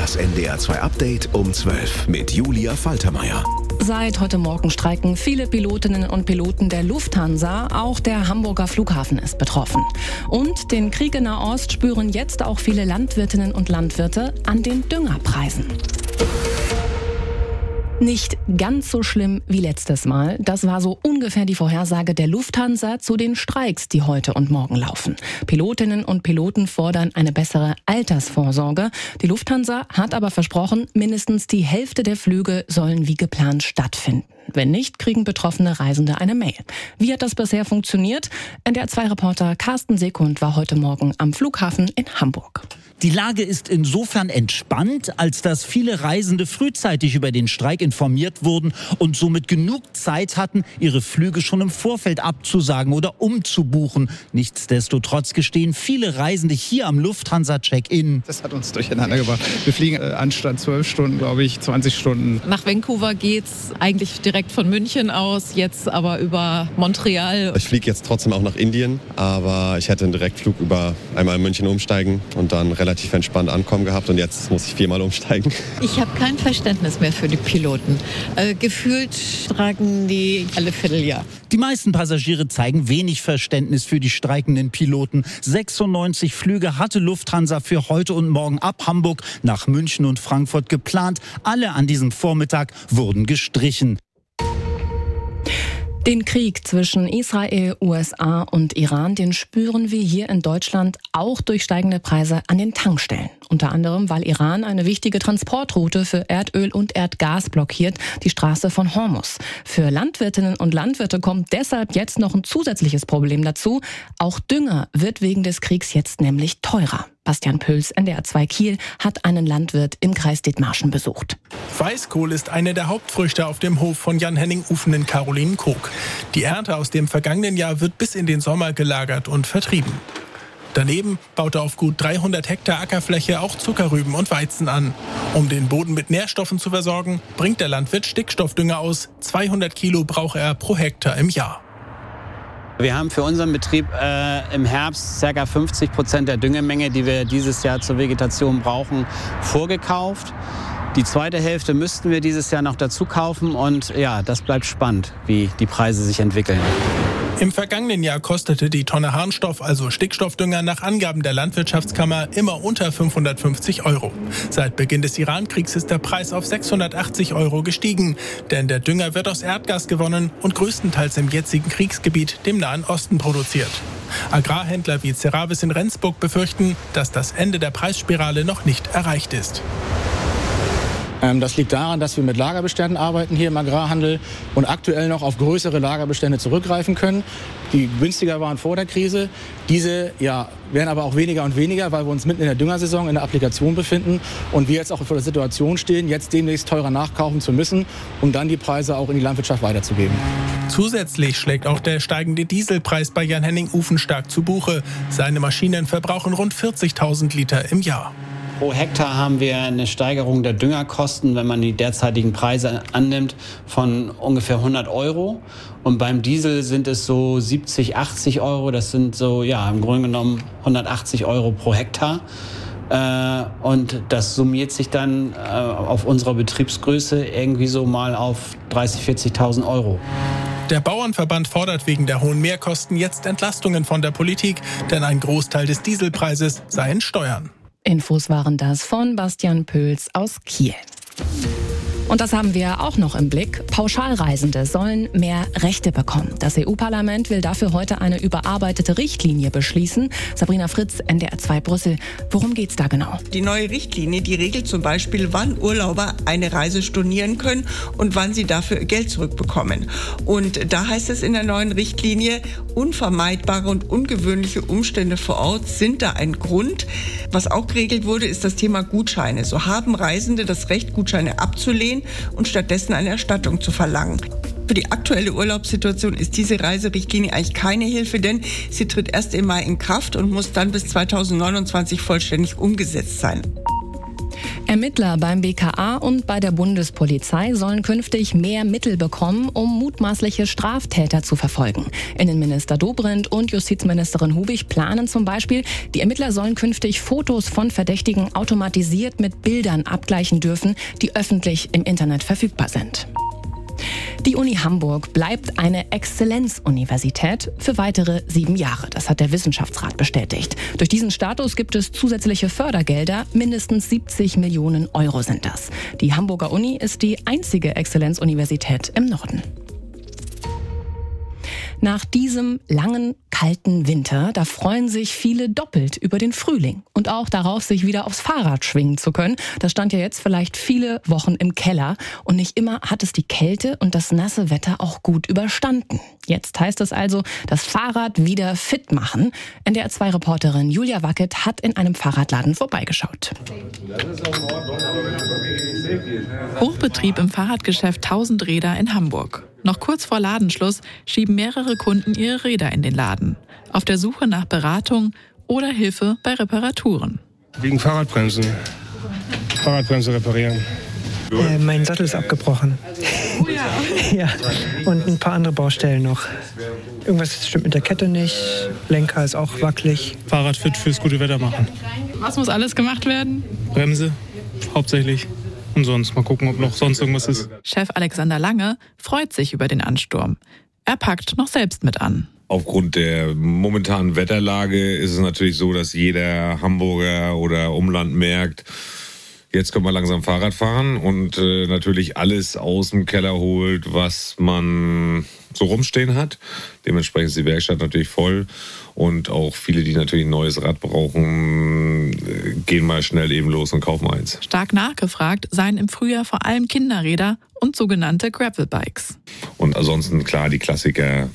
Das NDR 2 Update um 12 mit Julia Faltermeier. Seit heute Morgen streiken viele Pilotinnen und Piloten der Lufthansa. Auch der Hamburger Flughafen ist betroffen. Und den Krieg in Nahost spüren jetzt auch viele Landwirtinnen und Landwirte an den Düngerpreisen. Nicht ganz so schlimm wie letztes Mal. Das war so ungefähr die Vorhersage der Lufthansa zu den Streiks, die heute und morgen laufen. Pilotinnen und Piloten fordern eine bessere Altersvorsorge. Die Lufthansa hat aber versprochen, mindestens die Hälfte der Flüge sollen wie geplant stattfinden. Wenn nicht, kriegen betroffene Reisende eine Mail. Wie hat das bisher funktioniert? NDR 2-Reporter Carsten Sekund war heute Morgen am Flughafen in Hamburg. Die Lage ist insofern entspannt, als dass viele Reisende frühzeitig über den Streik informiert wurden und somit genug Zeit hatten, ihre Flüge schon im Vorfeld abzusagen oder umzubuchen. Nichtsdestotrotz gestehen viele Reisende hier am Lufthansa-Check-In: Das hat uns durcheinander gebracht. Wir fliegen anstatt 12 Stunden, glaube ich, 20 Stunden. Nach Vancouver geht's eigentlich direkt von München aus, jetzt aber über Montreal. Ich fliege jetzt trotzdem auch nach Indien, aber ich hätte einen Direktflug über einmal in München umsteigen und dann relativ entspannt ankommen gehabt, und jetzt muss ich 4-mal umsteigen. Ich habe kein Verständnis mehr für die Piloten. Gefühlt streiken die alle Vierteljahr. Die meisten Passagiere zeigen wenig Verständnis für die streikenden Piloten. 96 Flüge hatte Lufthansa für heute und morgen ab Hamburg nach München und Frankfurt geplant. Alle an diesem Vormittag wurden gestrichen. Den Krieg zwischen Israel, USA und Iran, den spüren wir hier in Deutschland auch durch steigende Preise an den Tankstellen. Unter anderem, weil Iran eine wichtige Transportroute für Erdöl und Erdgas blockiert, die Straße von Hormuz. Für Landwirtinnen und Landwirte kommt deshalb jetzt noch ein zusätzliches Problem dazu. Auch Dünger wird wegen des Kriegs jetzt nämlich teurer. Bastian Püls, NDR 2 Kiel, hat einen Landwirt im Kreis Dithmarschen besucht. Weißkohl ist eine der Hauptfrüchte auf dem Hof von Jan-Henning Ufen in Carolinenkoog. Die Ernte aus dem vergangenen Jahr wird bis in den Sommer gelagert und vertrieben. Daneben baut er auf gut 300 Hektar Ackerfläche auch Zuckerrüben und Weizen an. Um den Boden mit Nährstoffen zu versorgen, bringt der Landwirt Stickstoffdünger aus. 200 Kilo braucht er pro Hektar im Jahr. Wir haben für unseren Betrieb im Herbst ca. 50% der Düngemenge, die wir dieses Jahr zur Vegetation brauchen, vorgekauft. Die zweite Hälfte müssten wir dieses Jahr noch dazu kaufen, und ja, das bleibt spannend, wie die Preise sich entwickeln. Im vergangenen Jahr kostete die Tonne Harnstoff, also Stickstoffdünger, nach Angaben der Landwirtschaftskammer immer unter 550 €. Seit Beginn des Iran-Kriegs ist der Preis auf 680 € gestiegen. Denn der Dünger wird aus Erdgas gewonnen und größtenteils im jetzigen Kriegsgebiet, dem Nahen Osten, produziert. Agrarhändler wie Ceravis in Rendsburg befürchten, dass das Ende der Preisspirale noch nicht erreicht ist. Das liegt daran, dass wir mit Lagerbeständen arbeiten hier im Agrarhandel und aktuell noch auf größere Lagerbestände zurückgreifen können, die günstiger waren vor der Krise. Diese werden aber auch weniger und weniger, weil wir uns mitten in der Düngersaison in der Applikation befinden und wir jetzt auch vor der Situation stehen, jetzt demnächst teurer nachkaufen zu müssen, um dann die Preise auch in die Landwirtschaft weiterzugeben. Zusätzlich schlägt auch der steigende Dieselpreis bei Jan-Henning Ufen stark zu Buche. Seine Maschinen verbrauchen rund 40.000 Liter im Jahr. Pro Hektar haben wir eine Steigerung der Düngerkosten, wenn man die derzeitigen Preise annimmt, von ungefähr 100 €. Und beim Diesel sind es so 70, 80 €. Das sind so, im Grunde genommen 180 € pro Hektar. Und das summiert sich dann auf unserer Betriebsgröße irgendwie so mal auf 30.000, 40.000 €. Der Bauernverband fordert wegen der hohen Mehrkosten jetzt Entlastungen von der Politik, denn ein Großteil des Dieselpreises seien Steuern. Infos waren das von Bastian Püls aus Kiel. Und das haben wir auch noch im Blick. Pauschalreisende sollen mehr Rechte bekommen. Das EU-Parlament will dafür heute eine überarbeitete Richtlinie beschließen. Sabrina Fritz, NDR 2 Brüssel. Worum geht's da genau? Die neue Richtlinie, die regelt zum Beispiel, wann Urlauber eine Reise stornieren können und wann sie dafür Geld zurückbekommen. Und da heißt es in der neuen Richtlinie, unvermeidbare und ungewöhnliche Umstände vor Ort sind da ein Grund. Was auch geregelt wurde, ist das Thema Gutscheine. So haben Reisende das Recht, Gutscheine abzulehnen und stattdessen eine Erstattung zu verlangen. Für die aktuelle Urlaubssituation ist diese Reiserichtlinie eigentlich keine Hilfe, denn sie tritt erst im Mai in Kraft und muss dann bis 2029 vollständig umgesetzt sein. Ermittler beim BKA und bei der Bundespolizei sollen künftig mehr Mittel bekommen, um mutmaßliche Straftäter zu verfolgen. Innenminister Dobrindt und Justizministerin Hubig planen zum Beispiel, die Ermittler sollen künftig Fotos von Verdächtigen automatisiert mit Bildern abgleichen dürfen, die öffentlich im Internet verfügbar sind. Die Uni Hamburg bleibt eine Exzellenzuniversität für weitere 7 Jahre. Das hat der Wissenschaftsrat bestätigt. Durch diesen Status gibt es zusätzliche Fördergelder. Mindestens 70 Millionen Euro sind das. Die Hamburger Uni ist die einzige Exzellenzuniversität im Norden. Nach diesem langen, kalten Winter, da freuen sich viele doppelt über den Frühling und auch darauf, sich wieder aufs Fahrrad schwingen zu können. Das stand ja jetzt vielleicht viele Wochen im Keller und nicht immer hat es die Kälte und das nasse Wetter auch gut überstanden. Jetzt heißt es also, das Fahrrad wieder fit machen. NDR2-Reporterin Julia Wackett hat in einem Fahrradladen vorbeigeschaut. Hochbetrieb im Fahrradgeschäft 1000 Räder in Hamburg. Noch kurz vor Ladenschluss schieben mehrere Kunden ihre Räder in den Laden. Auf der Suche nach Beratung oder Hilfe bei Reparaturen. Wegen Fahrradbremsen. Fahrradbremse reparieren. Mein Sattel ist abgebrochen. Oh ja. Ja. Und ein paar andere Baustellen noch. Irgendwas stimmt mit der Kette nicht. Lenker ist auch wackelig. Fahrrad fit fürs gute Wetter machen. Was muss alles gemacht werden? Bremse, hauptsächlich. Und sonst mal gucken, ob noch sonst irgendwas ist. Chef Alexander Lange freut sich über den Ansturm. Er packt noch selbst mit an. Aufgrund der momentanen Wetterlage ist es natürlich so, dass jeder Hamburger oder Umland merkt, jetzt können wir langsam Fahrrad fahren und natürlich alles aus dem Keller holt, was man so rumstehen hat. Dementsprechend ist die Werkstatt natürlich voll und auch viele, die natürlich ein neues Rad brauchen, gehen mal schnell eben los und kaufen eins. Stark nachgefragt seien im Frühjahr vor allem Kinderräder und sogenannte Gravelbikes. Und ansonsten klar die Klassiker,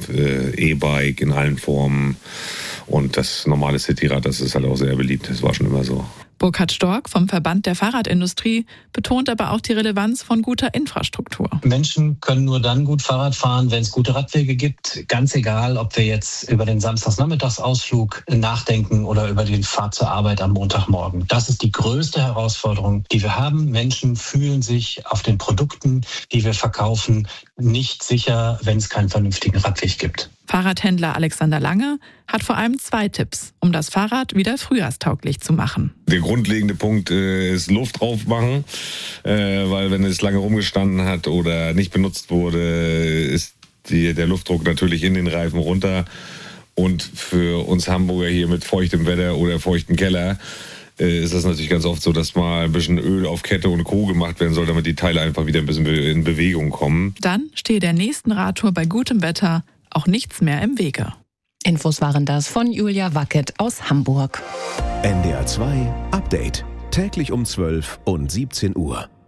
E-Bike in allen Formen und das normale Cityrad, das ist halt auch sehr beliebt. Das war schon immer so. Burkhard Stork vom Verband der Fahrradindustrie betont aber auch die Relevanz von guter Infrastruktur. Menschen können nur dann gut Fahrrad fahren, wenn es gute Radwege gibt. Ganz egal, ob wir jetzt über den Samstagsnachmittagsausflug nachdenken oder über die Fahrt zur Arbeit am Montagmorgen. Das ist die größte Herausforderung, die wir haben. Menschen fühlen sich auf den Produkten, die wir verkaufen, nicht sicher, wenn es keinen vernünftigen Radweg gibt. Fahrradhändler Alexander Lange hat vor allem 2 Tipps, um das Fahrrad wieder frühjahrstauglich zu machen. Der grundlegende Punkt ist Luft drauf machen, weil wenn es lange rumgestanden hat oder nicht benutzt wurde, ist der Luftdruck natürlich in den Reifen runter. Und für uns Hamburger hier mit feuchtem Wetter oder feuchten Keller ist das natürlich ganz oft so, dass mal ein bisschen Öl auf Kette und Co. gemacht werden soll, damit die Teile einfach wieder ein bisschen in Bewegung kommen. Dann stehe der nächsten Radtour bei gutem Wetter auch nichts mehr im Wege. Infos waren das von Julia Wackett aus Hamburg. NDR2 Update. Täglich um 12 und 17 Uhr.